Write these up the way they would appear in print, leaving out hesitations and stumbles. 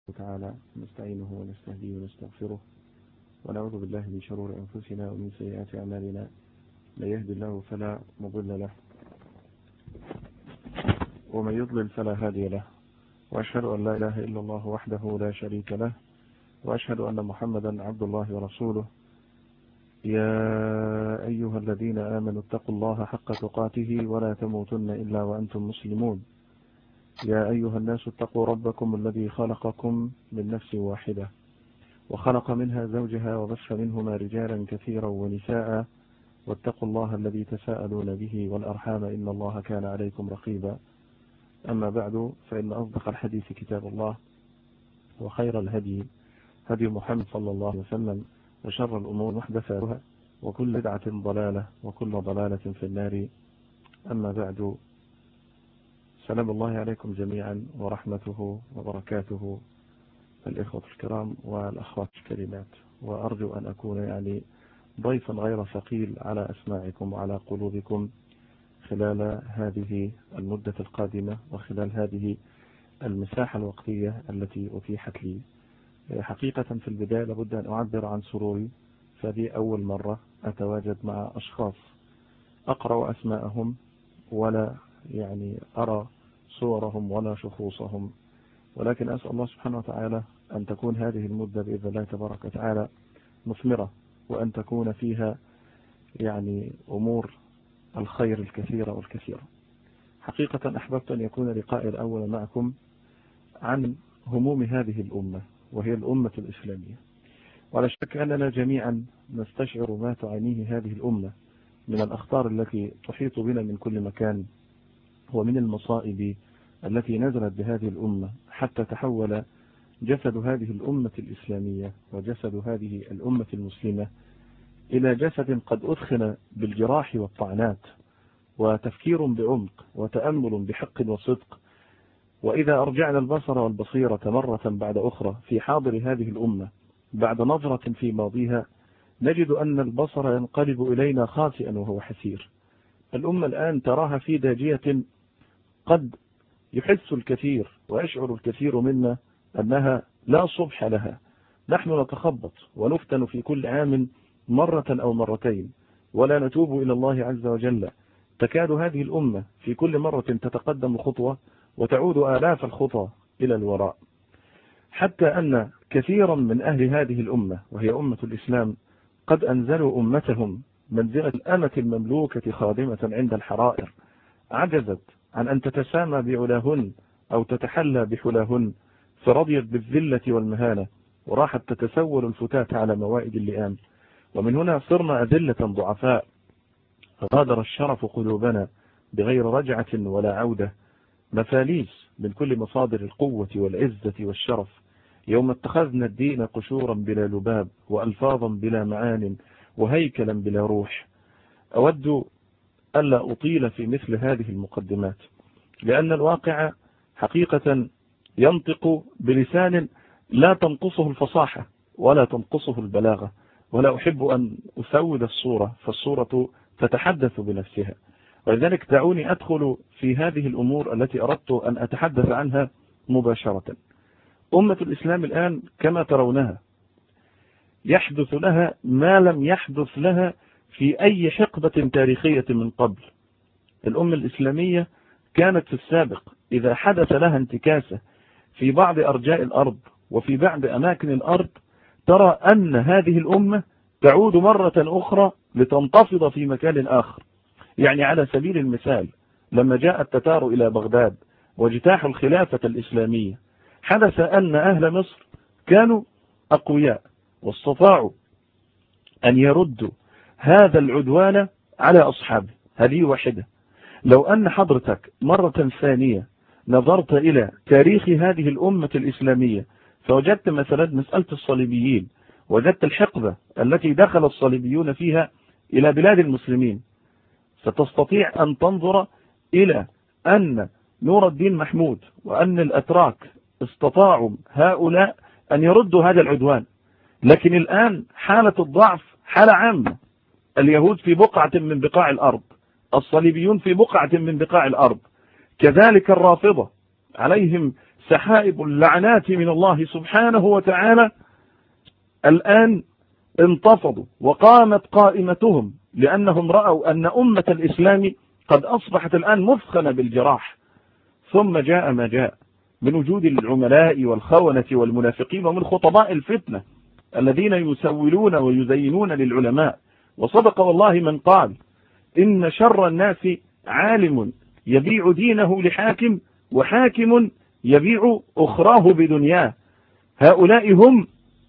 تعالى نستعينه ونستهديه ونستغفره ونعوذ بالله من شرور أنفسنا ومن سيئات أعمالنا. من يهد الله فلا مضل له ومن يضلل فلا هادي له، وأشهد أن لا إله إلا الله وحده لا شريك له، وأشهد أن محمدا عبد الله ورسوله. يا أيها الذين آمنوا اتقوا الله حق تقاته ولا تموتن إلا وأنتم مسلمون. يا أيها الناس اتقوا ربكم الذي خلقكم من نفس واحدة وخلق منها زوجها وبث منهما رجالا كثيرا ونساء، واتقوا الله الذي تساءلون به والأرحام إن الله كان عليكم رقيبا. أما بعد، فإن أصدق الحديث كتاب الله، وخير الهدي هدي محمد صلى الله عليه وسلم، وشر الأمور محدثاتها، وكل بدعة ضلالة، وكل ضلالة في النار. أما بعد، سلام الله عليكم جميعا ورحمته وبركاته الإخوة الكرام والأخوات الكريمات، وأرجو أن أكون ضيفا غير ثقيل على أسماعكم وعلى قلوبكم خلال هذه المدة القادمة وخلال هذه المساحة الوقتية التي أتيحت لي. حقيقة في البداية لابد أن أعبر عن سروري، فهذه أول مرة أتواجد مع أشخاص أقرأ أسماءهم ولا أرى صورهم ولا شخوصهم، ولكن أسأل الله سبحانه وتعالى أن تكون هذه المدة بإذن الله تبارك وتعالى مثمرة، وأن تكون فيها أمور الخير الكثيرة والكثيرة. حقيقة أحببت أن يكون لقائي الأول معكم عن هموم هذه الأمة، وهي الأمة الإسلامية. ولا شك أننا جميعا نستشعر ما تعانيه هذه الأمة من الأخطار التي تحيط بنا من كل مكان، ومن المصائب التي نزلت بهذه الأمة حتى تحول جسد هذه الأمة الإسلامية وجسد هذه الأمة المسلمة إلى جسد قد أدخن بالجراح والطعنات، وتفكير بعمق وتأمل بحق وصدق. وإذا أرجعنا البصر والبصيرة مرة بعد أخرى في حاضر هذه الأمة بعد نظرة في ماضيها، نجد أن البصر ينقلب إلينا خاسئا وهو حسير. الأمة الآن تراها في داجية قد يحس الكثير ويشعر الكثير منا أنها لا صبح لها. نحن نتخبط ونفتن في كل عام مرة أو مرتين ولا نتوب إلى الله عز وجل. تكاد هذه الأمة في كل مرة تتقدم خطوة وتعود آلاف الخطى إلى الوراء، حتى أن كثيرا من أهل هذه الأمة وهي أمة الإسلام قد أنزلوا أمتهم منزلة الأمة المملوكة خادمة عند الحرائر، عجزت عن أن تتسامى بعلاهن أو تتحلى بحلاهن، فرضيت بالذلة والمهانة وراحت تتسول الفتاة على موائد اللئام. ومن هنا صرنا أذلة ضعفاء، غادر الشرف قلوبنا بغير رجعة ولا عودة، مفاليس من كل مصادر القوة والعزة والشرف. يوم اتخذنا الدين قشورا بلا لباب، وألفاظا بلا معان، وهيكلا بلا روح. أود ألا أطيل في مثل هذه المقدمات، لأن الواقع حقيقة ينطق بلسان لا تنقصه الفصاحة ولا تنقصه البلاغة، ولا أحب أن أسود الصورة، فالصورة تتحدث بنفسها. ولذلك دعوني أدخل في هذه الأمور التي أردت أن أتحدث عنها مباشرة. أمة الإسلام الآن كما ترونها يحدث لها ما لم يحدث لها في أي حقبة تاريخية من قبل. الأمة الإسلامية كانت في السابق إذا حدث لها انتكاسة في بعض أرجاء الأرض وفي بعض أماكن الأرض، ترى أن هذه الأمة تعود مرة أخرى لتنتفض في مكان آخر. على سبيل المثال، لما جاء التتار إلى بغداد واجتاحوا الخلافة الإسلامية، حدث أن أهل مصر كانوا أقوياء واستطاعوا أن يردوا هذا العدوان على أصحابه. هذه واحدة. لو أن حضرتك مرة ثانية نظرت إلى تاريخ هذه الأمة الإسلامية فوجدت مثلا مسألة الصليبيين، وجدت الحقبة التي دخل الصليبيون فيها إلى بلاد المسلمين، ستستطيع أن تنظر إلى أن نور الدين محمود وأن الأتراك استطاعوا هؤلاء أن يردوا هذا العدوان. لكن الآن حالة الضعف حالة عامة. اليهود في بقعة من بقاع الأرض، الصليبيون في بقعة من بقاع الأرض، كذلك الرافضة عليهم سحائب اللعنات من الله سبحانه وتعالى الآن انتفضوا وقامت قائمتهم، لأنهم رأوا أن أمة الإسلام قد أصبحت الآن مثخنة بالجراح. ثم جاء ما جاء من وجود العملاء والخونة والمنافقين ومن خطباء الفتنة الذين يسولون ويزينون للعلماء. وصدق والله من قال إن شر الناس عالم يبيع دينه لحاكم، وحاكم يبيع أخراه بدنياه. هؤلاء هم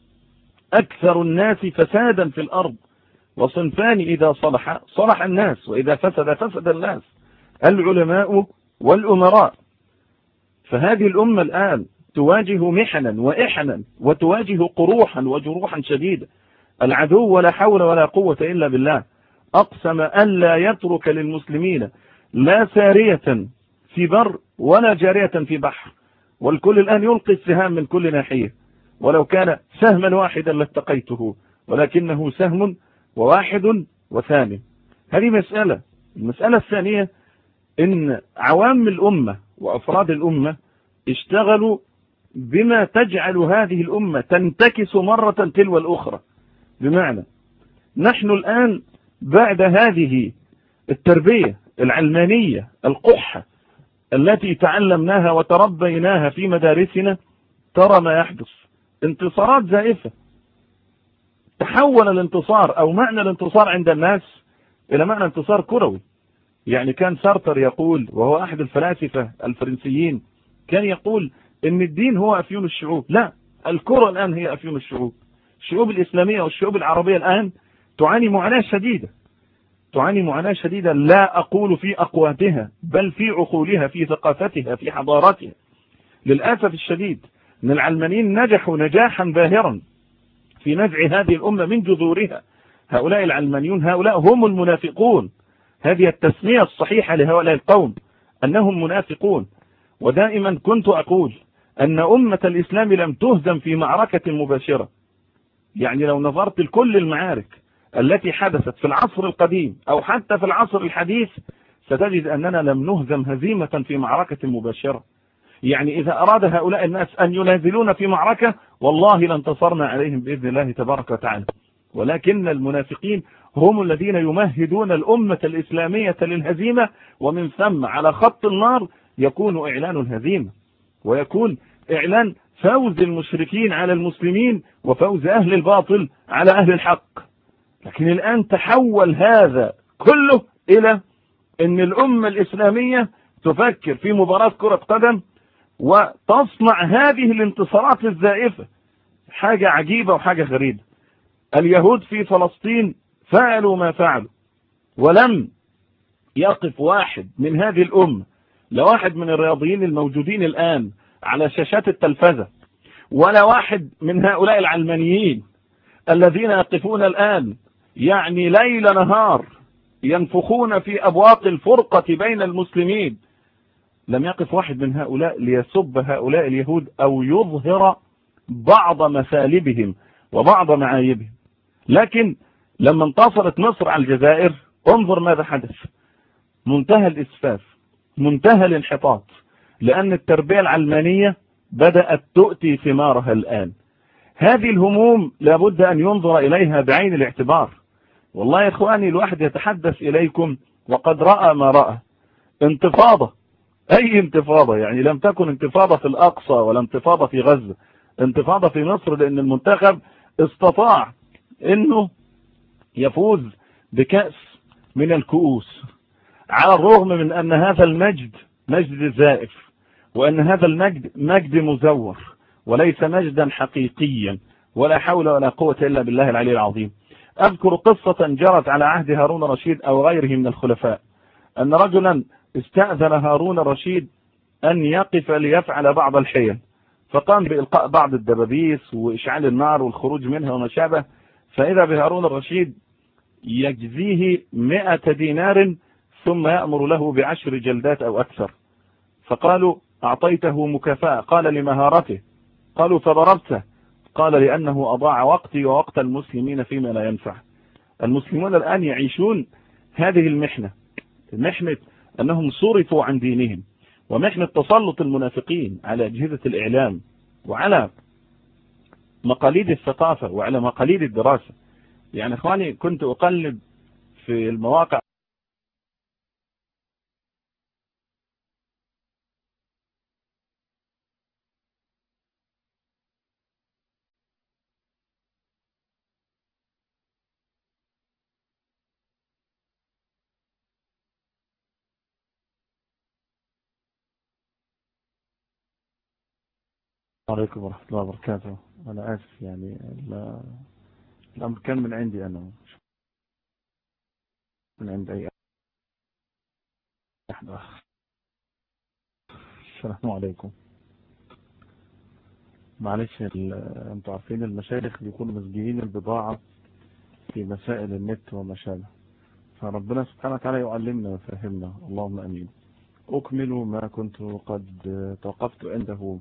أكثر الناس فسادا في الأرض، وصنفان إذا صلح الناس، وإذا فسد الناس، العلماء والأمراء. فهذه الأمة الآن تواجه محنا وإحنا، وتواجه قروحا وجروحا شديدة. العدو ولا حول ولا قوة إلا بالله أقسم أن لا يترك للمسلمين لا سارية في بر ولا جارية في بحر، والكل الآن يلقي السهام من كل ناحية. ولو كان سهما واحدا لاتقيته، ولكنه سهم وواحد وثاني. هذه مسألة. المسألة الثانية إن عوام الأمة وأفراد الأمة اشتغلوا بما تجعل هذه الأمة تنتكس مرة تلو الأخرى. بمعنى نحن الآن بعد هذه التربية العلمانية القحة التي تعلمناها وتربيناها في مدارسنا، ترى ما يحدث، انتصارات زائفة. تحول الانتصار أو معنى الانتصار عند الناس إلى معنى انتصار كروي. يعني كان سارتر يقول، وهو أحد الفلاسفة الفرنسيين، كان يقول إن الدين هو أفيون الشعوب. لا، الكرة الآن هي أفيون الشعوب. الشعوب الإسلامية والشعوب العربية الآن تعاني معاناة شديدة، تعاني معاناة شديدة، لا أقول في أقواتها بل في عقولها، في ثقافتها، في حضارتها. للأسف الشديد أن العلمانيين نجحوا نجاحا باهرا في نزع هذه الأمة من جذورها. هؤلاء العلمانيون هؤلاء هم المنافقون. هذه التسمية الصحيحة لهؤلاء القوم أنهم منافقون. ودائما كنت أقول أن أمة الإسلام لم تهزم في معركة مباشرة. يعني لو نظرت لكل المعارك التي حدثت في العصر القديم أو حتى في العصر الحديث، ستجد أننا لم نهزم هزيمة في معركة مباشرة. يعني إذا أراد هؤلاء الناس أن ينازلون في معركة، والله لانتصرنا عليهم بإذن الله تبارك وتعالى. ولكن المنافقين هم الذين يمهدون الأمة الإسلامية للهزيمة، ومن ثم على خط النار يكون إعلان الهزيمة، ويكون إعلان فوز المشركين على المسلمين، وفوز أهل الباطل على أهل الحق. لكن الآن تحول هذا كله إلى أن الأمة الإسلامية تفكر في مباراة كرة قدم وتصنع هذه الانتصارات الزائفة. حاجة عجيبة وحاجة غريبة. اليهود في فلسطين فعلوا ما فعلوا، ولم يقف واحد من هذه الأمة، لا واحد من الرياضيين الموجودين الآن على شاشات التلفزة، ولا واحد من هؤلاء العلمانيين الذين يقفون الآن يعني ليل نهار ينفخون في أبواق الفرقة بين المسلمين. لم يقف واحد من هؤلاء ليسب هؤلاء اليهود أو يظهر بعض مثالبهم وبعض معايبهم. لكن لما انتصرت مصر على الجزائر، انظر ماذا حدث. منتهى الإسفاف، منتهى الانحطاط، لأن التربية العلمانية بدأت تؤتي ثمارها الآن. هذه الهموم لابد أن ينظر إليها بعين الاعتبار. والله يا إخواني، الواحد يتحدث إليكم وقد رأى ما رأى. انتفاضة، أي انتفاضة؟ يعني لم تكن انتفاضة في الأقصى ولا انتفاضة في غزة، انتفاضة في مصر، لأن المنتخب استطاع أنه يفوز بكأس من الكؤوس، على الرغم من أن هذا المجد مجد زائف، وأن هذا المجد مجد مزور وليس مجدا حقيقيا، ولا حول ولا قوة إلا بالله العلي العظيم. أذكر قصة جرت على عهد هارون الرشيد أو غيره من الخلفاء، أن رجلا استأذن هارون الرشيد أن يقف ليفعل بعض الحيل، فقام بإلقاء بعض الدبابيس وإشعال النار والخروج منها وما شابه. فإذا بهارون الرشيد يجزيه 100 دينار ثم يأمر له ب10 جلدات أو أكثر. فقالوا أعطيته مكافأة، قال لمهارته. قالوا فضربته، قال لأنه أضاع وقتي ووقت المسلمين فيما لا ينفع. المسلمون الآن يعيشون هذه المحنة، محنة أنهم صرفوا عن دينهم، ومحنة تسلط المنافقين على أجهزة الإعلام وعلى مقاليد الثقافة وعلى مقاليد الدراسة. يعني إخواني كنت أقلب في المواقع عليكم ورحمة الله وبركاته. أنا آسف يعني الأمر كان من عندي أنا، مش من عند أي أحد آخر. السلام عليكم. معلش أنتوا عارفين المشايخ بيكونوا مسجلين البضاعة في مسائل النت وما شابه، فربنا سبحانه وتعالى يعلمنا ويفهمنا، اللهم أمين. أكمل ما كنت قد توقفت عنده.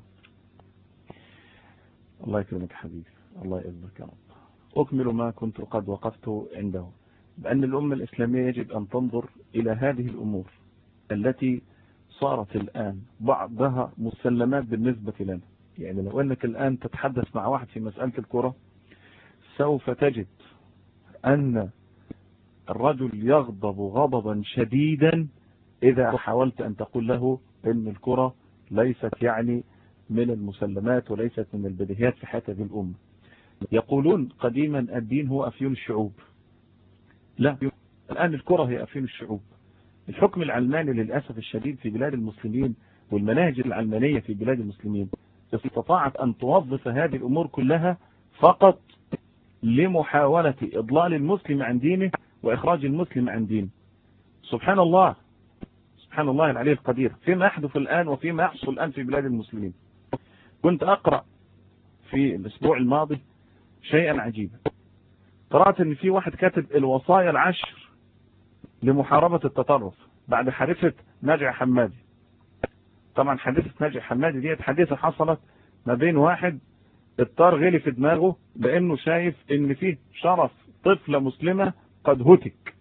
الله يكرمك حبيبي، الله يعزك يا رب. أكمل ما كنت قد وقفت عنده، بأن الأمة الإسلامية يجب أن تنظر إلى هذه الأمور التي صارت الآن بعضها مسلمات بالنسبة لنا. يعني لو أنك الآن تتحدث مع واحد في مسألة الكرة سوف تجد أن الرجل يغضب غضبا شديدا إذا حاولت أن تقول له أن الكرة ليست يعني من المسلمات وليست من البديهيات في حياة هذه الأمة. يقولون قديما الدين هو أفيون الشعوب. لا، الآن الكرة هي أفيون الشعوب. الحكم العلماني للأسف الشديد في بلاد المسلمين والمناهج العلمانية في بلاد المسلمين استطاعت أن توظف هذه الأمور كلها فقط لمحاولة إضلال المسلم عن دينه وإخراج المسلم عن دينه. سبحان الله، سبحان الله العلي القدير فيما يحدث الآن وفيما يحصل الآن في بلاد المسلمين. كنت أقرأ في الأسبوع الماضي شيئا عجيبا. قرأت أن في واحد كاتب الوصايا العشر لمحاربة التطرف بعد حادثة ناجع حمادي. طبعا حادثة ناجع حمادي دي حادثة حصلت ما بين واحد الطار غلي في دماغه لأنه شايف أن فيه شرف طفلة مسلمة قد هتك.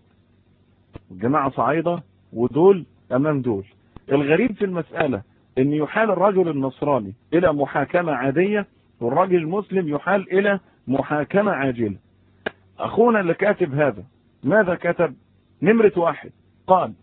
الجماعة صعيدة ودول أمام دول. الغريب في المسألة أن يحال الرجل النصراني إلى محاكمة عادية والرجل المسلم يحال إلى محاكمة عاجلة. أخونا اللي كاتب هذا ماذا كتب؟ نمرة واحد قال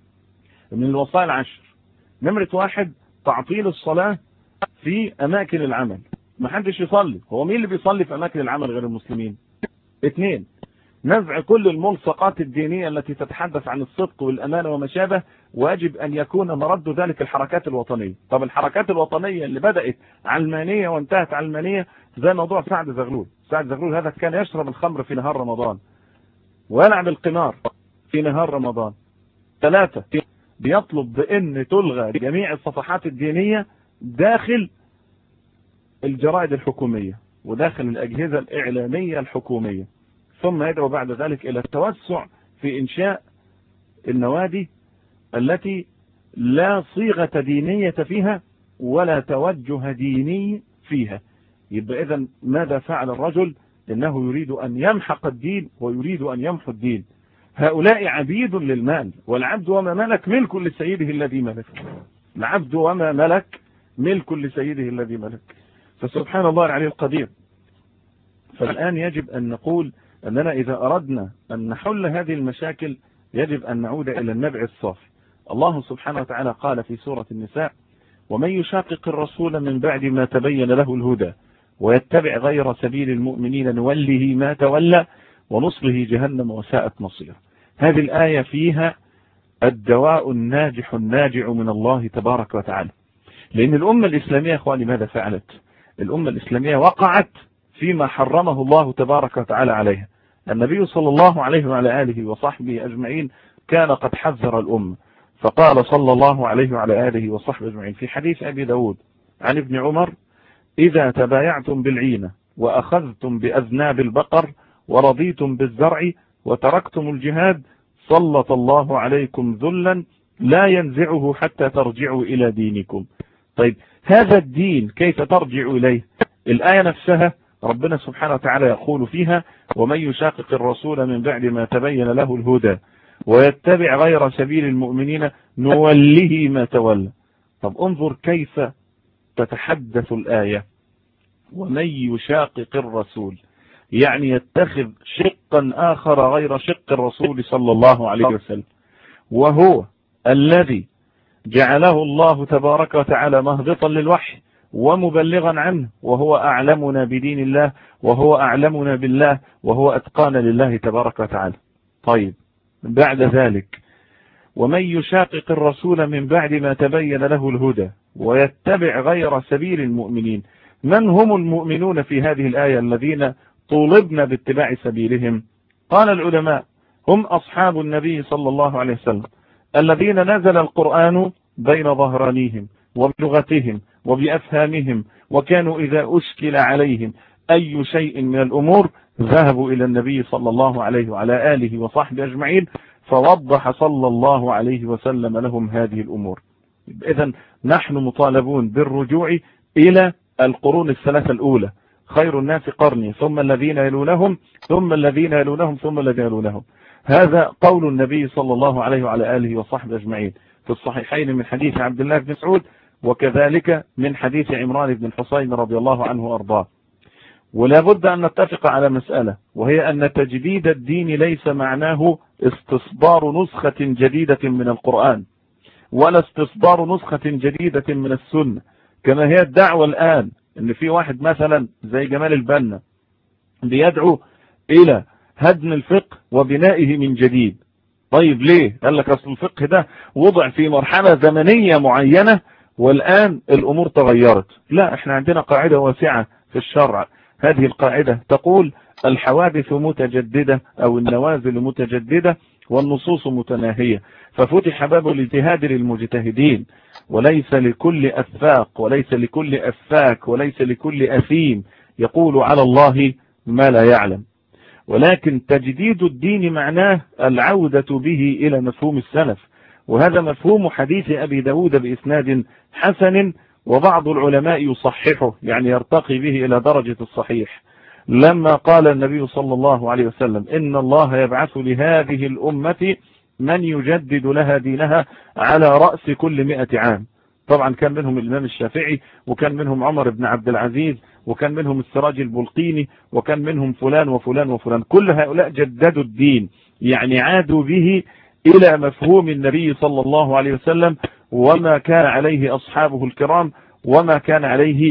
من الوصايا العشر، نمرة واحد تعطيل الصلاة في أماكن العمل، ما حدش يصلي. هو مين اللي بيصلي في أماكن العمل غير المسلمين؟ اثنين، نزع كل الملصقات الدينية التي تتحدث عن الصدق والأمانة وما شابه، واجب أن يكون مرد ذلك الحركات الوطنية. طب الحركات الوطنية اللي بدأت علمانية وانتهت علمانية زي موضوع سعد زغلول. سعد زغلول هذا كان يشرب الخمر في نهار رمضان ويلعب القمار في نهار رمضان. ثلاثة، بيطلب بأن تلغى جميع الصفحات الدينية داخل الجرائد الحكومية وداخل الأجهزة الإعلامية الحكومية، ثم يدعو بعد ذلك إلى التوسع في إنشاء النوادي التي لا صيغة دينية فيها ولا توجه ديني فيها. يبقى إذن ماذا فعل الرجل؟ إنه يريد أن يمحق الدين ويريد أن يمحو الدين. هؤلاء عبيد للمال، والعبد وما ملك ملك لسيده الذي ملك. العبد وما ملك ملك لسيده الذي ملك. فسبحان الله العلي القدير. فالآن يجب أن نقول أننا إذا أردنا أن نحل هذه المشاكل يجب أن نعود إلى النبع الصافي. الله سبحانه وتعالى قال في سورة النساء: ومن يشاقق الرسول من بعد ما تبين له الهدى ويتبع غير سبيل المؤمنين نوله ما تولى ونصله جهنم وساءت مصير. هذه الآية فيها الدواء الناجح الناجع من الله تبارك وتعالى. لأن الأمة الإسلامية أخواني ماذا فعلت؟ الأمة الإسلامية وقعت فيما حرمه الله تبارك وتعالى عليها. النبي صلى الله عليه وعلى آله وصحبه أجمعين كان قد حذر الأمة، فقال صلى الله عليه وعلى آله وصحبه أجمعين في حديث أبي داود عن ابن عمر: إذا تبايعتم بالعينة وأخذتم بأذناب البقر ورضيتم بالزرع وتركتم الجهاد سلط الله عليكم ذلا لا ينزعه حتى ترجعوا إلى دينكم. طيب هذا الدين كيف ترجع إليه؟ الآية نفسها ربنا سبحانه وتعالى يقول فيها: ومن يشاقق الرسول من بعد ما تبين له الهدى ويتبع غير سبيل المؤمنين نوله ما تولى. طب انظر كيف تتحدث الآية: ومن يشاقق الرسول، يعني يتخذ شقا آخر غير شق الرسول صلى الله عليه وسلم، وهو الذي جعله الله تبارك وتعالى مهبطا للوحي ومبلغا عنه، وهو أعلمنا بدين الله، وهو أعلمنا بالله، وهو أتقانا لله تبارك وتعالى. طيب بعد ذلك: ومن يشاقق الرسول من بعد ما تبين له الهدى ويتبع غير سبيل المؤمنين. من هم المؤمنون في هذه الآية الذين طولبنا باتباع سبيلهم؟ قال العلماء: هم أصحاب النبي صلى الله عليه وسلم الذين نزل القرآن بين ظهرانيهم وبلغتهم وبأفهامهم، وكانوا إذا أشكل عليهم أي شيء من الأمور ذهبوا إلى النبي صلى الله عليه وعلى آله وصحبه أجمعين، فوضح صلى الله عليه وسلم لهم هذه الأمور. إذن نحن مطالبون بالرجوع إلى القرون الثلاثة الأولى: خير الناس قرني، ثم الذين يلونهم، ثم الذين يلونهم، ثم الذين يلونهم. هذا قول النبي صلى الله عليه وعلى آله وصحبه أجمعين في الصحيحين من حديث عبد الله بن مسعود، وكذلك من حديث عمران بن الحصين رضي الله عنه وأرضاه. ولا بد أن نتفق على مسألة، وهي أن تجديد الدين ليس معناه استصدار نسخة جديدة من القرآن، ولا استصدار نسخة جديدة من السنة، كما هي الدعوة الآن ان في واحد مثلا زي جمال البنا بيدعو الى هدم الفقه وبنائه من جديد. طيب ليه؟ قال لك اصل الفقه ده وضع في مرحلة زمنية معينة والآن الامور تغيرت. لا، احنا عندنا قاعدة واسعة في الشرع، هذه القاعدة تقول: الحوادث متجددة او النوازل متجددة والنصوص متناهية، ففتح باب الاجتهاد للمجتهدين، وليس لكل أفاق وليس لكل أفاك وليس لكل أثيم يقول على الله ما لا يعلم. ولكن تجديد الدين معناه العودة به إلى مفهوم السلف، وهذا مفهوم حديث أبي داود بإسناد حسن، وبعض العلماء يصححه، يعني يرتقي به إلى درجة الصحيح، لما قال النبي صلى الله عليه وسلم: إن الله يبعث لهذه الأمة من يجدد لها دينها على رأس كل 100 عام. طبعا كان منهم الإمام الشافعي، وكان منهم عمر بن عبد العزيز، وكان منهم السراج البلقيني، وكان منهم فلان وفلان وفلان. كل هؤلاء جددوا الدين، يعني عادوا به إلى مفهوم النبي صلى الله عليه وسلم، وما كان عليه أصحابه الكرام، وما كان عليه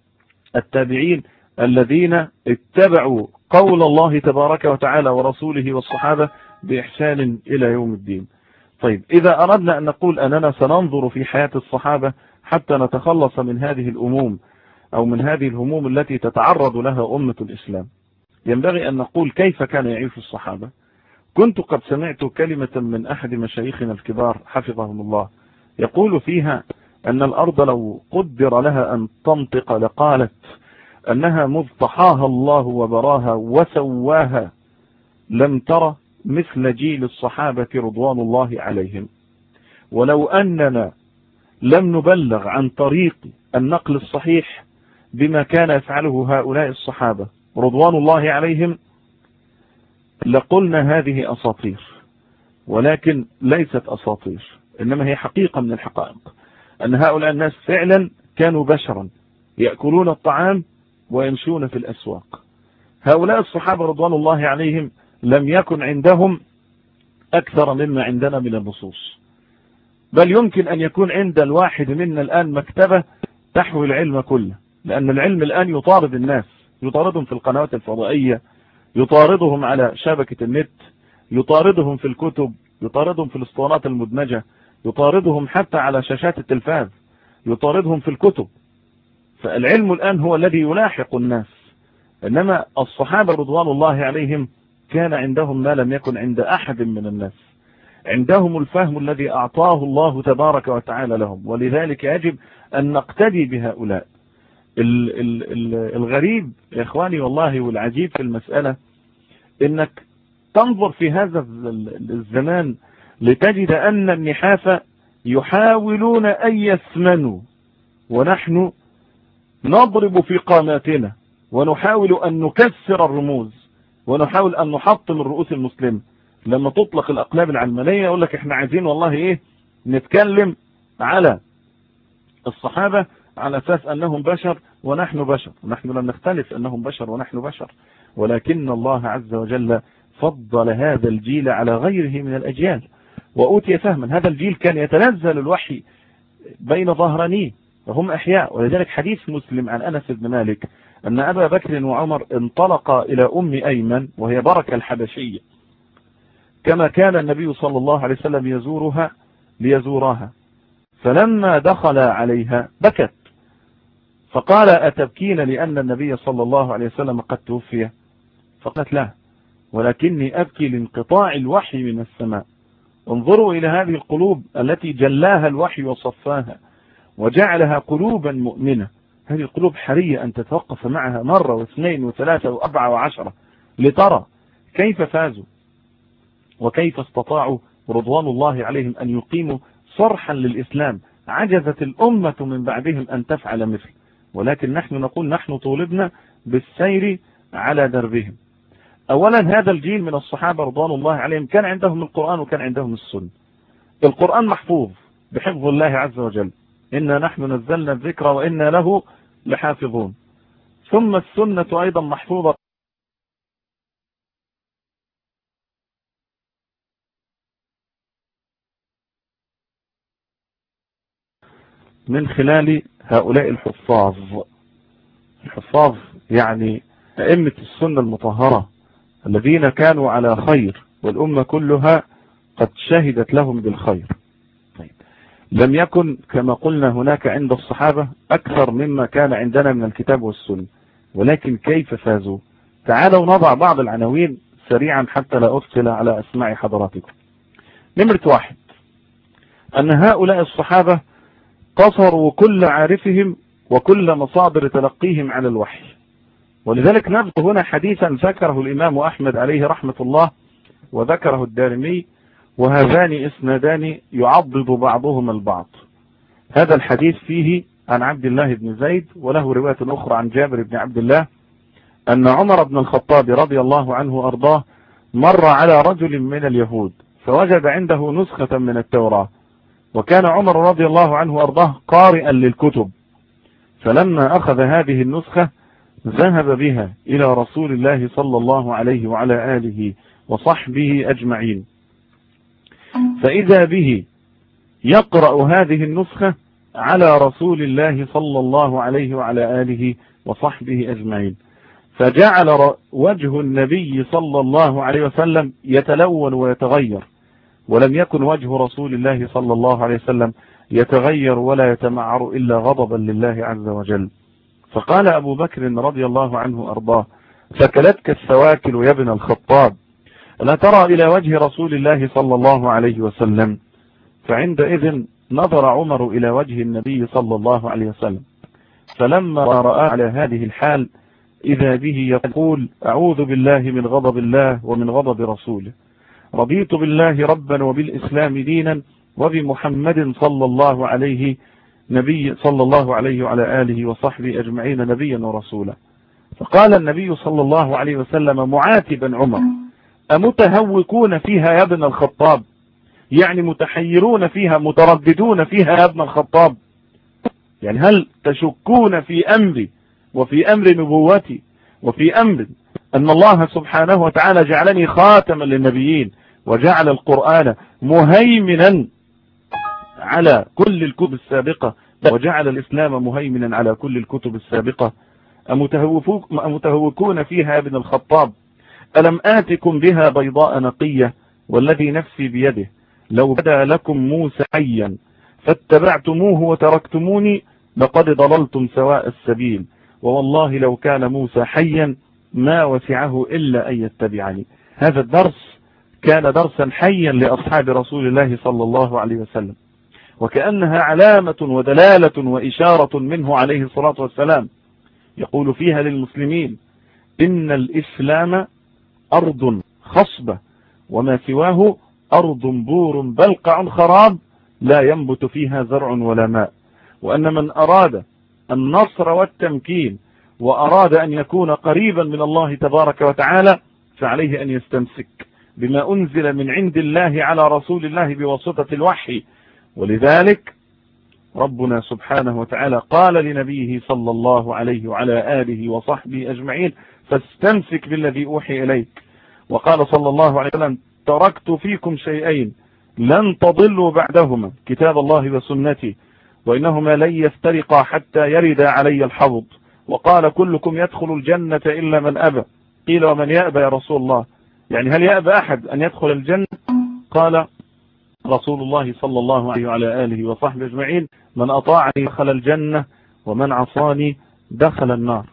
التابعين الذين اتبعوا قول الله تبارك وتعالى ورسوله والصحابة بإحسان إلى يوم الدين. طيب، إذا أردنا أن نقول أننا سننظر في حياة الصحابة حتى نتخلص من هذه الأموم أو من هذه الهموم التي تتعرض لها أمة الإسلام، ينبغي أن نقول كيف كان يعيش الصحابة. كنت قد سمعت كلمة من أحد مشايخنا الكبار حفظهم الله يقول فيها أن الأرض لو قدر لها أن تنطق لقالت أنها مذ طحاها الله وبراها وسواها لم ترى مثل جيل الصحابة رضوان الله عليهم. ولو أننا لم نبلغ عن طريق النقل الصحيح بما كان يفعله هؤلاء الصحابة رضوان الله عليهم لقلنا هذه أساطير، ولكن ليست أساطير، إنما هي حقيقة من الحقائق، أن هؤلاء الناس فعلا كانوا بشرا يأكلون الطعام ويمشون في الأسواق. هؤلاء الصحابة رضوان الله عليهم لم يكن عندهم أكثر مما عندنا من النصوص، بل يمكن أن يكون عند الواحد منا الآن مكتبة تحوي العلم كله، لأن العلم الآن يطارد الناس، يطاردهم في القنوات الفضائية، يطاردهم على شبكة النت، يطاردهم في الكتب، يطاردهم في الاسطوانات المدمجة، يطاردهم حتى على شاشات التلفاز، يطاردهم في الكتب. فالعلم الآن هو الذي يلاحق الناس، إنما الصحابة رضوان الله عليهم كان عندهم ما لم يكن عند أحد من الناس، عندهم الفهم الذي أعطاه الله تبارك وتعالى لهم، ولذلك يجب أن نقتدي بهؤلاء. الغريب يا إخواني والله والعجيب في المسألة إنك تنظر في هذا الزمان لتجد أن النحافة يحاولون أن يثمنوا، ونحن نضرب في قاماتنا ونحاول أن نكسر الرموز ونحاول أن نحطم الرؤوس المسلمة. لما تطلق الأقلام العلمانية يقول لك احنا عايزين والله ايه نتكلم على الصحابة على أساس أنهم بشر ونحن بشر، ونحن لم نختلف أنهم بشر ونحن بشر، ولكن الله عز وجل فضل هذا الجيل على غيره من الأجيال وأوتي فهما. هذا الجيل كان يتنزل الوحي بين ظهرانيه وهم أحياء. ولذلك حديث مسلم عن أنس بن مالك أن أبا بكر وعمر انطلقا إلى أم أيمن وهي بركة الحبشية، كما كان النبي صلى الله عليه وسلم يزورها ليزورها، فلما دخل عليها بكت فقال أتبكين لأن النبي صلى الله عليه وسلم قد توفي؟ فقالت لا، ولكني أبكي لانقطاع الوحي من السماء. انظروا إلى هذه القلوب التي جلاها الوحي وصفاها وجعلها قلوبا مؤمنة. هذه القلوب حرية أن تتوقف معها مرة واثنين وثلاثة وأربعة وعشرة لترى كيف فازوا وكيف استطاعوا رضوان الله عليهم أن يقيموا صرحا للإسلام عجزت الأمة من بعدهم أن تفعل مثل. ولكن نحن نقول نحن طولبنا بالسير على دربهم. أولا هذا الجيل من الصحابة رضوان الله عليهم كان عندهم القرآن وكان عندهم السنة. القرآن محفوظ بحفظ الله عز وجل، إنا نحن نزلنا الذكر وإنا له لحافظون. ثم السنة أيضا محفوظة من خلال هؤلاء الحفاظ. الحفاظ يعني أئمة السنة المطهرة الذين كانوا على خير والأمة كلها قد شهدت لهم بالخير. طيب. لم يكن كما قلنا هناك عند الصحابة أكثر مما كان عندنا من الكتاب والسنة، ولكن كيف فازوا؟ تعالوا نضع بعض العناوين سريعا حتى لا أثقل على أسماع حضراتكم. نمرة 1 أن هؤلاء الصحابة قصروا كل عارفهم وكل مصادر تلقيهم على الوحي. ولذلك نذكر هنا حديثا ذكره الإمام أحمد عليه رحمة الله وذكره الدارمي، وهذان اسنادان يعضد بعضهما البعض. هذا الحديث فيه عن عبد الله بن زيد، وله رواية أخرى عن جابر بن عبد الله، أن عمر بن الخطاب رضي الله عنه وأرضاه مر على رجل من اليهود فوجد عنده نسخة من التوراة، وكان عمر رضي الله عنه وأرضاه قارئا للكتب، فلما أخذ هذه النسخة ذهب بها إلى رسول الله صلى الله عليه وعلى آله وصحبه أجمعين، فإذا به يقرأ هذه النسخة على رسول الله صلى الله عليه وعلى آله وصحبه أجمعين، فجعل وجه النبي صلى الله عليه وسلم يتلون ويتغير، ولم يكن وجه رسول الله صلى الله عليه وسلم يتغير ولا يتمعر إلا غضبا لله عز وجل. فقال أبو بكر رضي الله عنه أرضاه ثكلتك السواكل يا ابن الخطاب، لا ترى إلى وجه رسول الله صلى الله عليه وسلم؟ فعندئذ نظر عمر إلى وجه النبي صلى الله عليه وسلم، فلما رأى على هذه الحال إذا به يقول أعوذ بالله من غضب الله ومن غضب رسوله، رضيت بالله ربا وبالإسلام دينا وبمحمد صلى الله عليه وعلى آله وصحبه أجمعين نبيا ورسولا. فقال النبي صلى الله عليه وسلم معاتبا عمر أمتهوكون فيها يا ابن الخطاب؟ يعني متحيرون فيها مترددون فيها يا ابن الخطاب؟ يعني هل تشكون في أمري وفي أمر نبوتي وفي أمر أن الله سبحانه وتعالى جعلني خاتما للنبيين وجعل القرآن مهيمنا على كل الكتب السابقة وجعل الإسلام مهيمنا على كل الكتب السابقة؟ أمتهوكون فيها يا ابن الخطاب؟ ألم آتكم بها بيضاء نقية والذي نفسي بيده لو بدا لكم موسى حيا فاتبعتموه وتركتموني لقد ضللتم سواء السبيل، ووالله لو كان موسى حيا ما وسعه إلا أن يتبعني. هذا الدرس كان درسا حيا لأصحاب رسول الله صلى الله عليه وسلم، وكأنها علامة ودلالة وإشارة منه عليه الصلاة والسلام يقول فيها للمسلمين إن الإسلام أرض خصبة وما سواه أرض بور بلقع خراب لا ينبت فيها زرع ولا ماء، وأن من أراد النصر والتمكين وأراد أن يكون قريبا من الله تبارك وتعالى فعليه أن يستمسك بما أنزل من عند الله على رسول الله بواسطة الوحي. ولذلك ربنا سبحانه وتعالى قال لنبيه صلى الله عليه وعلى آله وصحبه أجمعين: فاستمسك بالذي أوحي إليك. وقال صلى الله عليه وسلم: تركت فيكم شيئين لن تضلوا بعدهما، كتاب الله وسنتي، وإنهما لن يفترقا حتى يرد علي الحوض. وقال: كلكم يدخل الجنة إلا من أبى. قيل: ومن يأبى يا رسول الله؟ يعني هل يأبى أحد أن يدخل الجنة؟ قال رسول الله صلى الله عليه وعلى آله وصحبه أجمعين: من أطاعني دخل الجنة ومن عصاني دخل النار.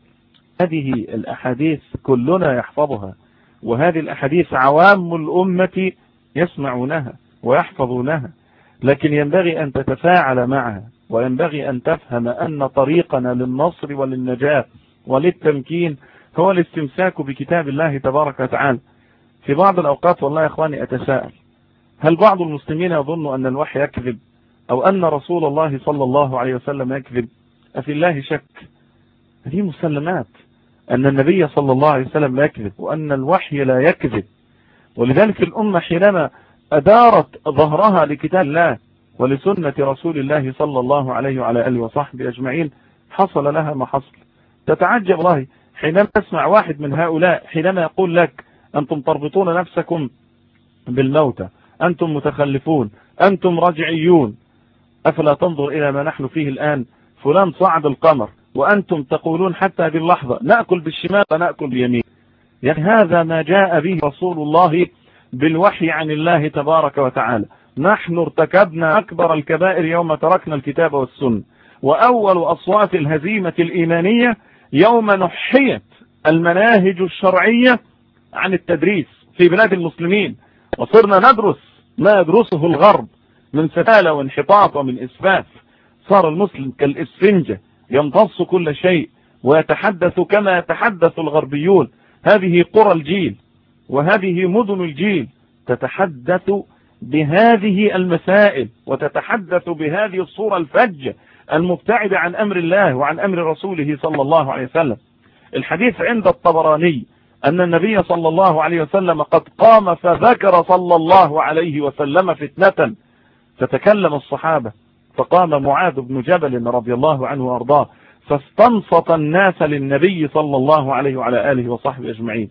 هذه الأحاديث كلنا يحفظها، وهذه الأحاديث عوام الأمة يسمعونها ويحفظونها، لكن ينبغي أن تتفاعل معها، وينبغي أن تفهم أن طريقنا للنصر وللنجاة وللتمكين هو الاستمساك بكتاب الله تبارك وتعالى. في بعض الأوقات والله يا إخواني أتساءل: هل بعض المسلمين يظن أن الوحي يكذب، أو أن رسول الله صلى الله عليه وسلم يكذب؟ أفي الله شك؟ هذه مسلمات أن النبي صلى الله عليه وسلم يكذب، وأن الوحي لا يكذب. ولذلك الأمة حينما أدارت ظهرها لكتاب الله ولسنة رسول الله صلى الله عليه وعلى آله وصحبه أجمعين حصل لها ما حصل. تتعجب الله حينما تسمع واحد من هؤلاء حينما يقول لك: أنتم تربطون نفسكم بالموتى، أنتم متخلفون، أنتم رجعيون، أفلا تنظر إلى ما نحن فيه الآن؟ فلان صعد القمر وأنتم تقولون حتى هذه اللحظة نأكل بالشمال ونأكل باليمين. يعني هذا ما جاء به رسول الله بالوحي عن الله تبارك وتعالى. نحن ارتكبنا أكبر الكبائر يوم تركنا الكتاب والسنة، وأول أصوات الهزيمة الإيمانية يوم نحيت المناهج الشرعية عن التدريس في بلاد المسلمين، وصرنا ندرس ما يدرسه الغرب من سفالة وانحطاط ومن إسفاف. صار المسلم كالإسفنجة يمتص كل شيء ويتحدث كما يتحدث الغربيون. هذه قرى الجيل وهذه مدن الجيل تتحدث بهذه المسائل، وتتحدث بهذه الصورة الفجة المبتعدة عن أمر الله وعن أمر رسوله صلى الله عليه وسلم. الحديث عند الطبراني أن النبي صلى الله عليه وسلم قد قام فذكر صلى الله عليه وسلم فتنة، فتكلم الصحابة، فقام معاذ بن جبل رضي الله عنه وأرضاه فاستنصت الناس للنبي صلى الله عليه وعلى آله وصحبه أجمعين.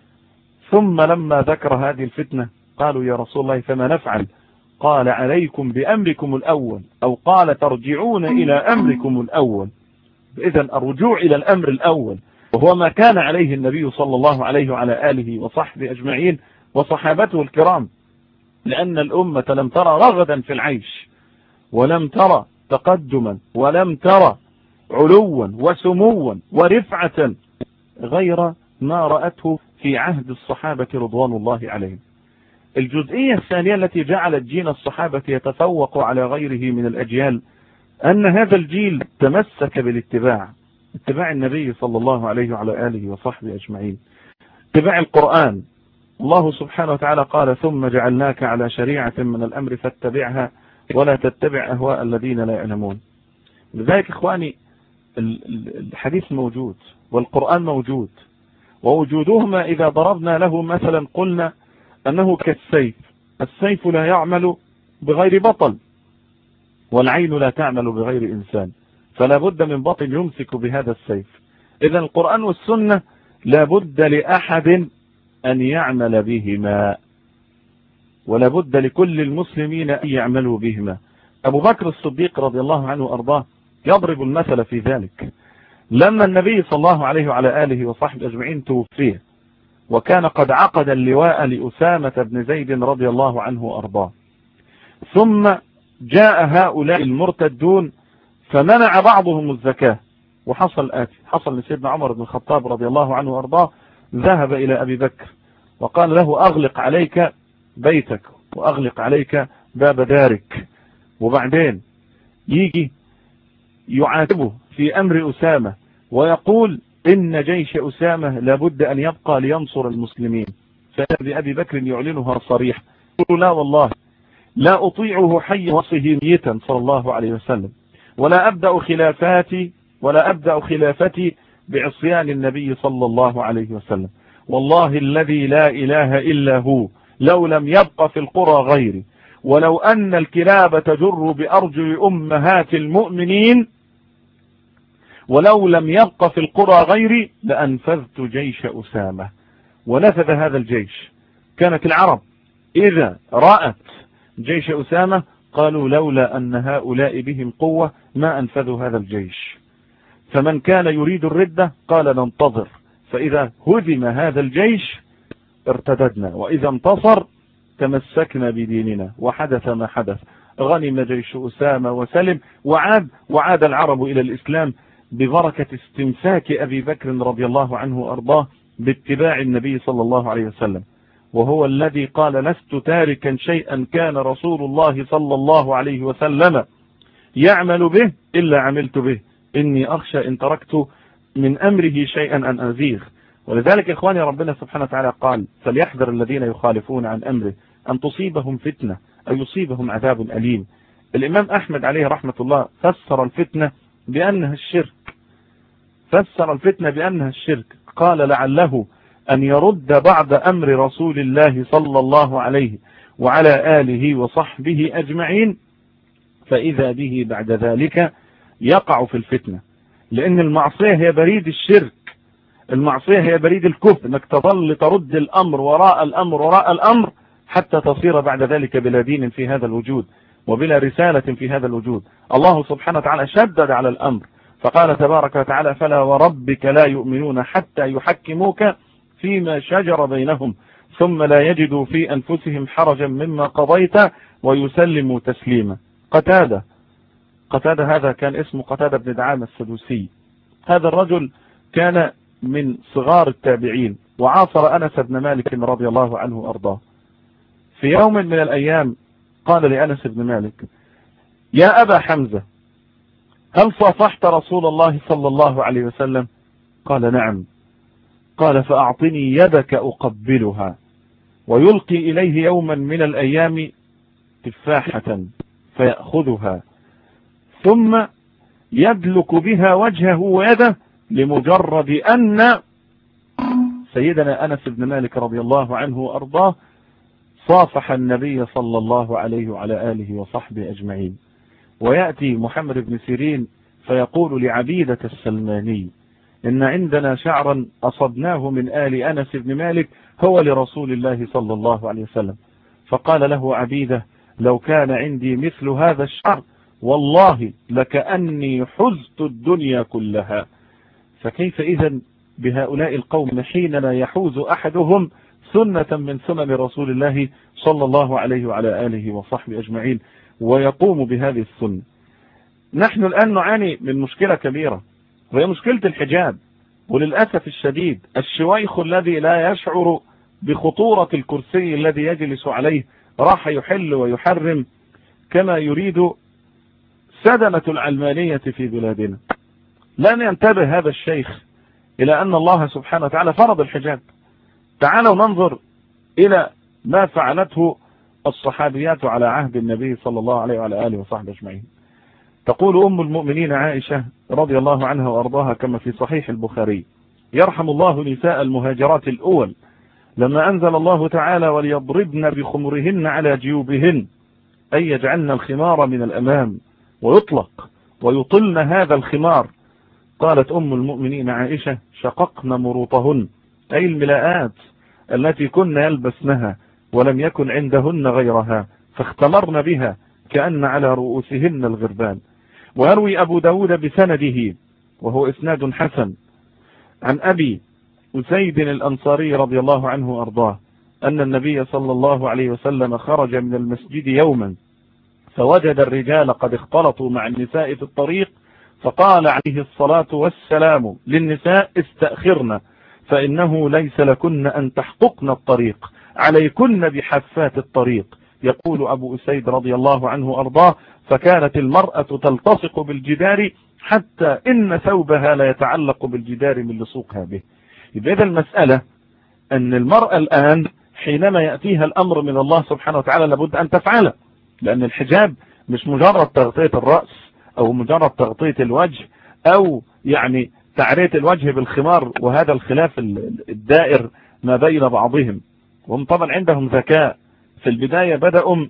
ثم لما ذكر هذه الفتنة قالوا: يا رسول الله فما نفعل؟ قال: عليكم بأمركم الأول، أو قال: ترجعون إلى أمركم الأول. إذن الرجوع إلى الأمر الأول، وهو ما كان عليه النبي صلى الله عليه وعلى آله وصحبه أجمعين وصحابته الكرام، لأن الأمة لم ترى رغدا في العيش، ولم ترى تقدما، ولم ترى علوا وسموا ورفعة غير ما رأته في عهد الصحابة رضوان الله عليهم. الجزئية الثانية التي جعلت جيل الصحابة يتفوق على غيره من الأجيال أن هذا الجيل تمسك بالاتباع، اتباع النبي صلى الله عليه وعلى آله وصحبه أجمعين، اتباع القرآن. الله سبحانه وتعالى قال: ثم جعلناك على شريعة من الأمر فاتبعها ولا تتبع أهواء الذين لا يعلمون. لذلك إخواني الحديث موجود والقرآن موجود، ووجودهما إذا ضربنا له مثلا قلنا أنه كالسيف، السيف لا يعمل بغير بطل، والعين لا تعمل بغير إنسان، فلا بد من بطل يمسك بهذا السيف. إذا القرآن والسنة لا بد لأحد أن يعمل بهما، ولا بد لكل المسلمين أن يعملوا بهما. أبو بكر الصديق رضي الله عنه وأرضاه يضرب المثل في ذلك. لما النبي صلى الله عليه وعلى آله وصحبه أجمعين توفيه، وكان قد عقد اللواء لأسامة بن زيد رضي الله عنه وأرضاه، ثم جاء هؤلاء المرتدون فمنع بعضهم الزكاة، وحصل آتي، حصل لسيدنا عمر بن الخطاب رضي الله عنه وأرضاه، ذهب إلى أبي بكر وقال له: أغلق عليك بيتك وأغلق عليك باب دارك. وبعدين يجي يعاتبه في أمر أسامة ويقول: إن جيش أسامة لابد أن يبقى لينصر المسلمين. فأبي أبي بكر يعلنها صريح، يقول: لا والله لا أطيعه حي وصه ميتا صلى الله عليه وسلم، ولا أبدأ خلافتي بعصيان النبي صلى الله عليه وسلم. والله الذي لا إله إلا هو لو لم يبق في القرى غيري ولو أن الكلاب تجر بأرجل أمهات المؤمنين ولو لم يبق في القرى غيري لأنفذت جيش أسامة. ونفذ هذا الجيش. كانت العرب إذا رأت جيش أسامة قالوا لولا أن هؤلاء بهم قوة ما أنفذوا هذا الجيش. فمن كان يريد الردة قال ننتظر، فإذا هزم هذا الجيش ارتددنا، وإذا انتصر تمسكنا بديننا. وحدث ما حدث، غنم جيش أسامة وسلم وعاد العرب إلى الإسلام ببركة استمساك أبي بكر رضي الله عنه وأرضاه باتباع النبي صلى الله عليه وسلم، وهو الذي قال لست تاركا شيئا كان رسول الله صلى الله عليه وسلم يعمل به إلا عملت به، إني أخشى إن تركت من أمره شيئا أن أزيغ. ولذلك إخواني ربنا سبحانه وتعالى قال فليحذر الذين يخالفون عن أمره أن تصيبهم فتنة أو يصيبهم عذاب أليم. الإمام أحمد عليه رحمة الله فسر الفتنة بأنها الشرك، قال لعله أن يرد بعد أمر رسول الله صلى الله عليه وعلى آله وصحبه أجمعين، فإذا به بعد ذلك يقع في الفتنة. لأن المعصية هي بريد الشرك، المعصية هي بريد الكفر، انك تظل ترد الأمر وراء الأمر حتى تصير بعد ذلك بلا دين في هذا الوجود وبلا رسالة في هذا الوجود. الله سبحانه وتعالى شدد على الأمر فقال تبارك وتعالى فلا وربك لا يؤمنون حتى يحكموك فيما شجر بينهم ثم لا يجدوا في أنفسهم حرجا مما قضيت ويسلموا تسليما. قتادة هذا كان اسمه قتادة بن دعامة السدوسي. هذا الرجل كان من صغار التابعين وعاصر أنس بن مالك رضي الله عنه وأرضاه. في يوم من الأيام قال لأنس بن مالك يا أبا حمزة هل صافحت رسول الله صلى الله عليه وسلم؟ قال نعم. قال فأعطني يدك أقبلها. ويلقي إليه يوما من الأيام تفاحة فيأخذها ثم يدلك بها وجهه ويده لمجرد أن سيدنا أنس بن مالك رضي الله عنه وأرضاه صافح النبي صلى الله عليه وعلى آله وصحبه أجمعين. ويأتي محمد بن سيرين فيقول لعبيدة السلماني إن عندنا شعرا أصبناه من آل أنس بن مالك هو لرسول الله صلى الله عليه وسلم. فقال له عبيدة لو كان عندي مثل هذا الشعر والله لكأني حزت الدنيا كلها. فكيف إذن بهؤلاء القوم حينما يحوز أحدهم سنة من سنن رسول الله صلى الله عليه وعلى آله وصحبه أجمعين ويقوم بهذه السنة. نحن الآن نعاني من مشكلة كبيرة وهي مشكلة الحجاب. وللأسف الشديد الشويخ الذي لا يشعر بخطورة الكرسي الذي يجلس عليه راح يحل ويحرم كما يريد سدنة العلمانية في بلادنا. لن ينتبه هذا الشيخ إلى أن الله سبحانه وتعالى فرض الحجاب. تعالوا ننظر إلى ما فعلته الصحابيات على عهد النبي صلى الله عليه وعلى آله وصحبه أجمعين. تقول أم المؤمنين عائشة رضي الله عنها وأرضاها كما في صحيح البخاري يرحم الله نساء المهاجرات الأول لما أنزل الله تعالى وليضربن بخمرهن على جيوبهن أي يجعلن الخمار من الأمام ويطلق ويطلن هذا الخمار. قالت أم المؤمنين عائشة شققن مروطهن أي الملاءات التي كن يلبسنها ولم يكن عندهن غيرها فاختمرن بها كأن على رؤوسهن الغربان. ويروي أبو داود بسنده وهو إسناد حسن عن أبي أسيد الأنصاري رضي الله عنه وأرضاه أن النبي صلى الله عليه وسلم خرج من المسجد يوما فوجد الرجال قد اختلطوا مع النساء في الطريق فقال عليه الصلاة والسلام للنساء استأخرن فإنه ليس لكن أن تحققن الطريق عليكن بحفات الطريق. يقول أبو أسيد رضي الله عنه وأرضاه فكانت المرأة تلتصق بالجدار حتى إن ثوبها لا يتعلق بالجدار من لصوقها به. إذا المسألة أن المرأة الآن حينما يأتيها الأمر من الله سبحانه وتعالى لابد أن تفعله، لأن الحجاب مش مجرد تغطية الرأس أو مجرد تغطية الوجه أو يعني تعرية الوجه بالخمار، وهذا الخلاف الدائر ما بين بعضهم. وهم طبعا عندهم ذكاء في البداية بدأوا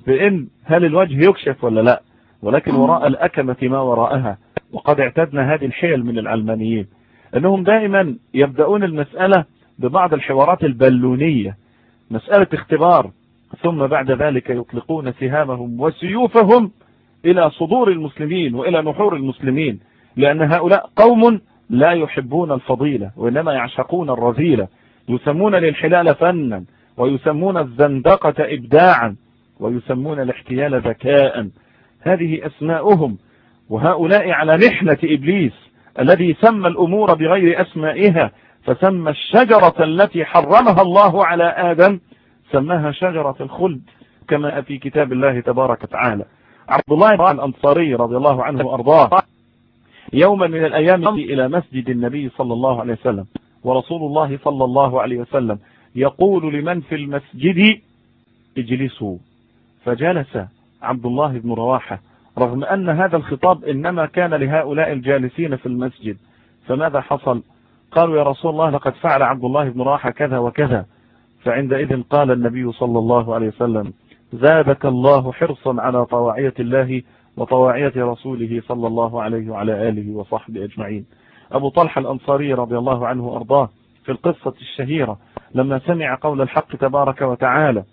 بإن هل الوجه يكشف ولا لا، ولكن وراء الأكمة ما وراءها. وقد اعتدنا هذه الحيل من العلمانيين، أنهم دائما يبدأون المسألة ببعض الحوارات البلونية، مسألة اختبار، ثم بعد ذلك يطلقون سهامهم وسيوفهم إلى صدور المسلمين وإلى نحور المسلمين، لأن هؤلاء قوم لا يحبون الفضيلة وإنما يعشقون الرذيلة، يسمون الانحلال فنا، ويسمون الزندقة إبداعا، ويسمون الاحتيال ذكاء. هذه أسماؤهم، وهؤلاء على محنة إبليس الذي سمى الأمور بغير أسمائها، فسمى الشجرة التي حرمها الله على آدم سماها شجرة الخلد كما في كتاب الله تبارك وتعالى. عبد الله بن الأنصاري رضي الله عنه وأرضاه يوما من الأيام إلى مسجد النبي صلى الله عليه وسلم، ورسول الله صلى الله عليه وسلم يقول لمن في المسجد اجلسوا، فجلس عبد الله بن رواحة رغم أن هذا الخطاب إنما كان لهؤلاء الجالسين في المسجد. فماذا حصل؟ قالوا يا رسول الله لقد فعل عبد الله بن رواحة كذا وكذا. فعندئذ قال النبي صلى الله عليه وسلم زادك الله حرصا على طواعية الله وطواعية رسوله صلى الله عليه وعلى آله وصحبه أجمعين. أبو طلحة الأنصاري رضي الله عنه وأرضاه في القصة الشهيرة لما سمع قول الحق تبارك وتعالى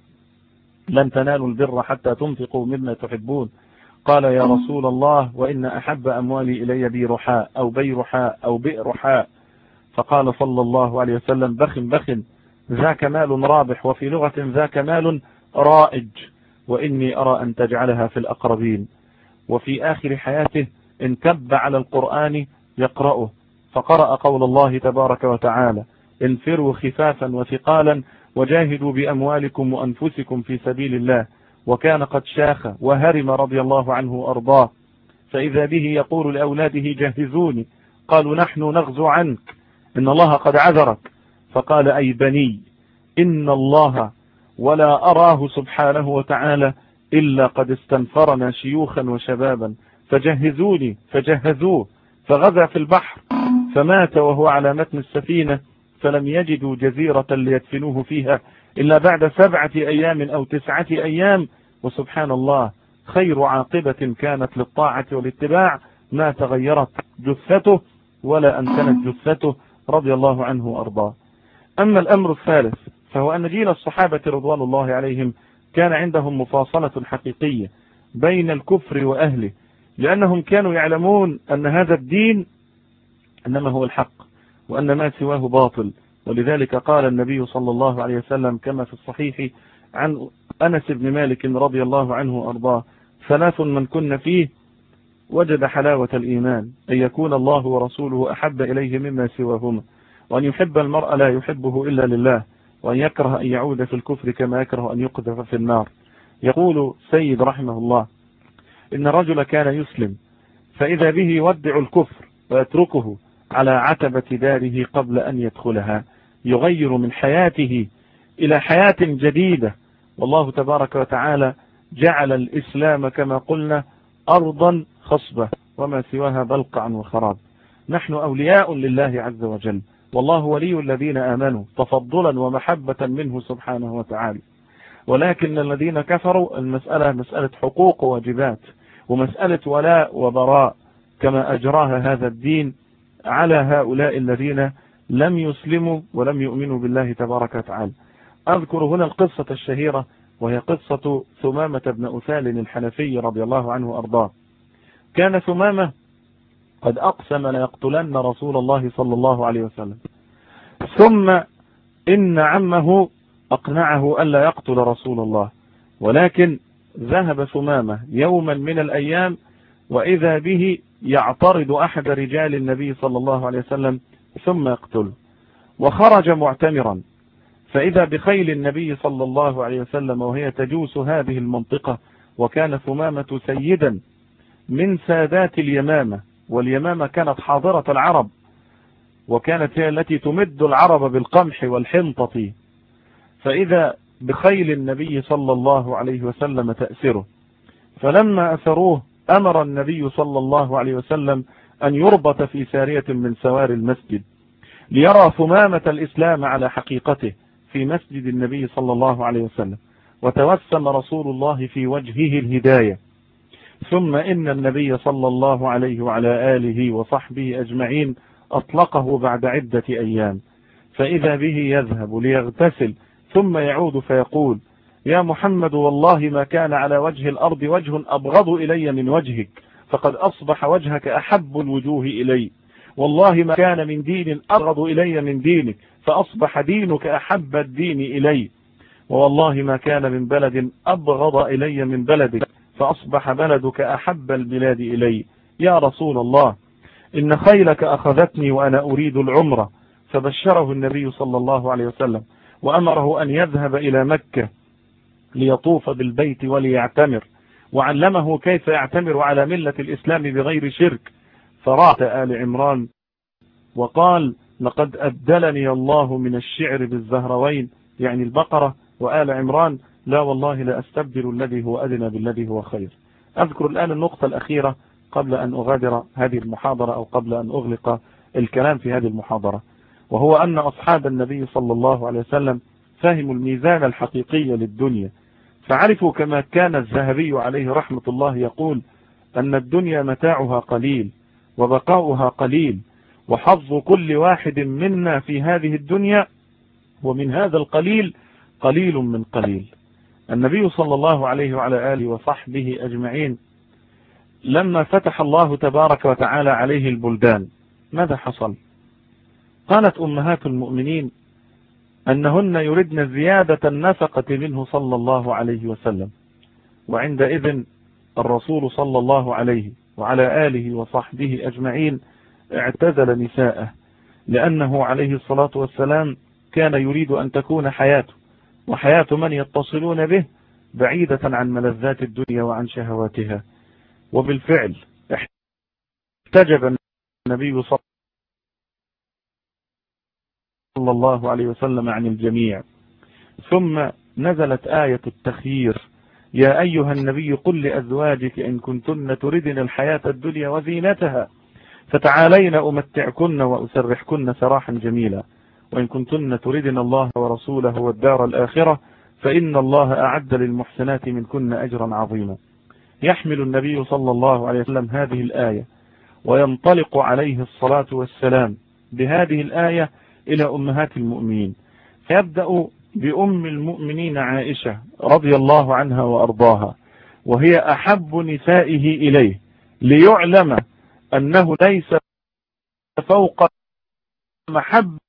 لن تنالوا البر حتى تنفقوا مما تحبون، قال يا رسول الله وإن أحب أموالي إلي بيرحاء أو بيرحاء أو بئرحاء، فقال صلى الله عليه وسلم بخ بخ ذاك مال رابح، وفي لغة ذاك مال رائج، وإني أرى أن تجعلها في الأقربين. وفي آخر حياته انكب على القرآن يقرأه، فقرأ قول الله تبارك وتعالى انفروا خفافا وثقالا وجاهدوا بأموالكم وأنفسكم في سبيل الله، وكان قد شاخ وهرم رضي الله عنه وأرضاه، فإذا به يقول لأولاده جهزوني، قالوا نحن نغزو عنك إن الله قد عذرك، فقال أي بني إن الله ولا أراه سبحانه وتعالى إلا قد استنفرنا شيوخا وشبابا، فجهزوني، فجهزوه، فغزا في البحر فمات وهو على متن السفينة، فلم يجدوا جزيرة ليدفنوه فيها إلا بعد 7 أيام أو 9 أيام. وسبحان الله خير عاقبة كانت للطاعة والاتباع ما تغيرت جثته ولا أمكنت جثته رضي الله عنه وأرضاه. أما الأمر الثالث فهو أن جيل الصحابة رضوان الله عليهم كان عندهم مفاصلة حقيقية بين الكفر وأهله، لأنهم كانوا يعلمون أن هذا الدين إنما هو الحق وأن ما سواه باطل. ولذلك قال النبي صلى الله عليه وسلم كما في الصحيح عن أنس بن مالك رضي الله عنه وأرضاه 3 من كن فيه وجد حلاوة الإيمان، أن يكون الله ورسوله أحب إليه مما سواهما، وأن يحب المرء لا يحبه إلا لله، وأن يكره أن يعود في الكفر كما يكره أن يقذف في النار. يقول سيد رحمه الله إن رجل كان يسلم فإذا به يودع الكفر ويتركه على عتبة داره قبل أن يدخلها، يغير من حياته إلى حياة جديدة. والله تبارك وتعالى جعل الإسلام كما قلنا أرضا خصبة وما سواها بلقع وخراب. نحن أولياء لله عز وجل، والله ولي الذين آمنوا تفضلا ومحبة منه سبحانه وتعالى. ولكن الذين كفروا المسألة مسألة حقوق وواجبات، ومسألة ولاء وبراء كما أجراها هذا الدين على هؤلاء الذين لم يسلموا ولم يؤمنوا بالله تبارك وتعالى. أذكر هنا القصة الشهيرة وهي قصة ثمامة بن أثال الحنفي رضي الله عنه وأرضاه. كان ثمامة قد أقسم ليقتلن رسول الله صلى الله عليه وسلم، ثم إن عمه أقنعه ألا يقتل رسول الله، ولكن ذهب ثمامة يوما من الأيام وإذا به يعترض أحد رجال النبي صلى الله عليه وسلم ثم يقتله، وخرج معتمرا فإذا بخيل النبي صلى الله عليه وسلم وهي تجوس هذه المنطقة. وكان ثمامة سيدا من سادات اليمامة، واليمامة كانت حاضرة العرب، وكانت هي التي تمد العرب بالقمح والحنطة، فإذا بخيل النبي صلى الله عليه وسلم تأسره. فلما أسروه أمر النبي صلى الله عليه وسلم أن يربط في سارية من سوار المسجد ليرى ثمامة الإسلام على حقيقته في مسجد النبي صلى الله عليه وسلم. وتوسم رسول الله في وجهه الهداية. ثم إن النبي صلى الله عليه وعلى آله وصحبه أجمعين أطلقه بعد عدة أيام، فإذا به يذهب ليغتسل ثم يعود فيقول: يا محمد، والله ما كان على وجه الأرض وجه أبغض إلي من وجهك، فقد أصبح وجهك أحب الوجوه إلي. والله ما كان من دين أبغض إلي من دينك، فأصبح دينك أحب الدين إلي. والله ما كان من بلد أبغض إلي من بلدك، فأصبح بلدك أحب البلاد إلي. يا رسول الله، إن خيلك أخذتني وأنا أريد العمرة. فبشره النبي صلى الله عليه وسلم وأمره أن يذهب إلى مكة ليطوف بالبيت وليعتمر، وعلمه كيف يعتمر على ملة الإسلام بغير شرك. فرات آل عمران وقال: لقد أبدلني الله من الشعر بالزهروين، يعني البقرة وآل عمران، لا والله لا أستبدل الذي هو أدنى بالذي هو خير. أذكر الآن النقطة الأخيرة قبل أن أغادر هذه المحاضرة، أو قبل أن أغلق الكلام في هذه المحاضرة، وهو أن أصحاب النبي صلى الله عليه وسلم فهموا الميزان الحقيقي للدنيا، فعرفوا كما كان الذهبي عليه رحمة الله يقول: أن الدنيا متاعها قليل وبقاؤها قليل، وحظ كل واحد منا في هذه الدنيا ومن هذا القليل قليل من قليل. النبي صلى الله عليه وعلى آله وصحبه أجمعين لما فتح الله تبارك وتعالى عليه البلدان ماذا حصل؟ قالت أمهات المؤمنين أنهن يردن زيادة النفقة منه صلى الله عليه وسلم، وعندئذ الرسول صلى الله عليه وعلى آله وصحبه أجمعين اعتزل نساءه، لأنه عليه الصلاة والسلام كان يريد أن تكون حياته وحياة من يتصلون به بعيدة عن ملذات الدنيا وعن شهواتها. وبالفعل احتجب النبي صلى الله عليه وسلم عن الجميع. ثم نزلت آية التخيير: يا أيها النبي قل لأزواجك إن كنتن تردن الحياة الدنيا وزينتها فتعالين أمتعكن وأسرحكن سراحا جميلا، وإن كنتن تردن الله ورسوله والدار الآخرة فإن الله أعد للمحسنات منكن أجرا عظيما. يحمل النبي صلى الله عليه وسلم هذه الآية وينطلق عليه الصلاة والسلام بهذه الآية إلى أمهات المؤمنين، فيبدأ بأم المؤمنين عائشة رضي الله عنها وأرضاها، وهي أحب نسائه إليه، ليعلم أنه ليس فوق محبة